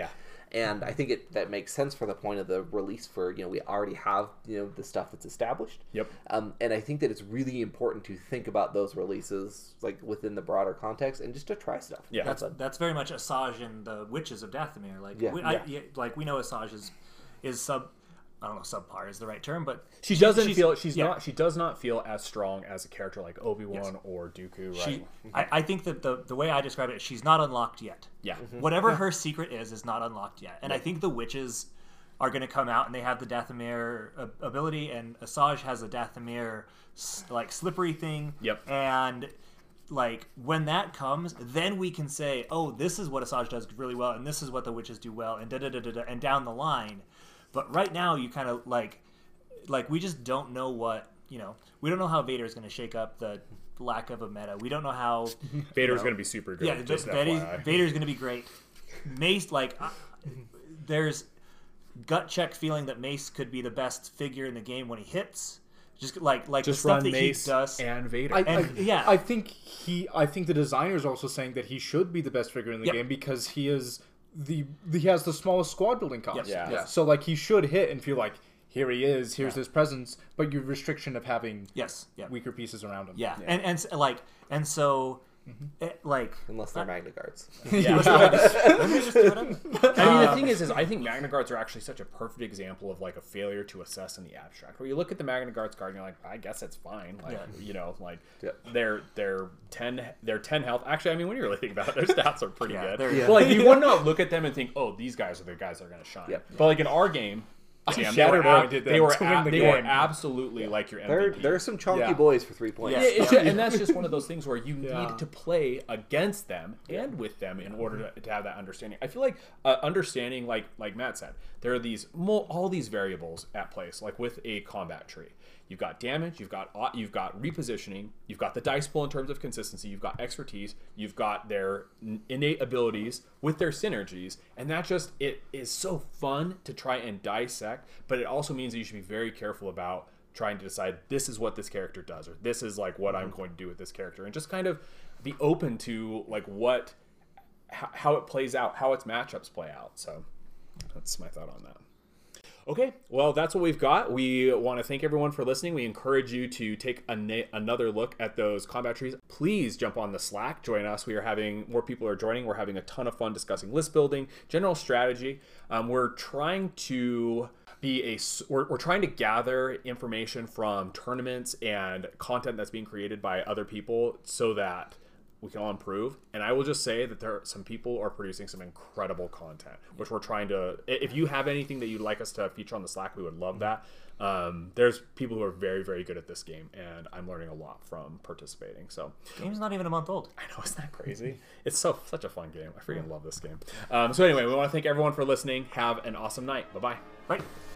And I think that makes sense for the point of the release for, we already have, the stuff that's established. Yep. And I think that it's really important to think about those releases like within the broader context and just to try stuff. Yeah. That's very much Asajj and the Witches of Dathomir. Like, Yeah. we know Asajj is I don't know, subpar is the right term, but She does not feel as strong as a character like Obi-Wan or Dooku, right? I think that the way I describe it is she's not unlocked yet. Yeah. Whatever her secret is not unlocked yet. And I think the witches are going to come out and they have the Dathomir ability, and Asajj has a Dathomir like slippery thing. Yep. And like when that comes, then we can say, oh, this is what Asajj does really well, and this is what the witches do well, and and down the line. But right now, you kind of like we just don't know what, we don't know how Vader is going to shake up the lack of a meta. We don't know how Vader's going to be super good. Yeah, just FYI. Vader's going to be great. Mace, there's gut check feeling that Mace could be the best figure in the game when he hits. Just like just the stuff run that Mace he does. and Vader. I think the designers are also saying that he should be the best figure in the game because he has the smallest squad building cost. Yes. Yeah. So like he should hit and feel like here he is, here's his presence, but your restriction of having weaker pieces around him. Yeah. And so Unless they're Magna Guards. let me just do it up. I mean, the thing is I think Magna Guards are actually such a perfect example of like a failure to assess in the abstract. Where you look at the Magna Guards card and you're like, I guess it's fine. Like, they're 10 health. Actually, I mean, when you really think about it, their stats are pretty good. But like, you would not look at them and think, oh, these guys are the guys that are going to shine. But like in our game, they were absolutely like your MVP. There are some chunky boys for 3 points. And that's just one of those things where you need to play against them and with them in order to have that understanding. I feel like understanding, like Matt said, there are all these variables at play. So like with a combat tree, you've got damage, you've got repositioning, you've got the dice pool in terms of consistency, you've got expertise, you've got their innate abilities with their synergies, and it is so fun to try and dissect. But it also means that you should be very careful about trying to decide this is what this character does, or this is like what I'm going to do with this character, and just kind of be open to like how it plays out, how its matchups play out. So that's my thought on that. Okay, well, that's what we've got. We want to thank everyone for listening. We encourage you to take another look at those combat trees. Please jump on the Slack, join us. More people are joining. We're having a ton of fun discussing list building, general strategy. We're trying to we're trying to gather information from tournaments and content that's being created by other people so that we can all improve. And I will just say that some people are producing some incredible content, which we're trying to, if you have anything that you'd like us to feature on the Slack, we would love that. There's people who are very, very good at this game, and I'm learning a lot from participating. So game's not even a month old. I know, isn't that crazy? It's such a fun game. I freaking love this game. So anyway, we want to thank everyone for listening. Have an awesome night. Bye-bye. Bye.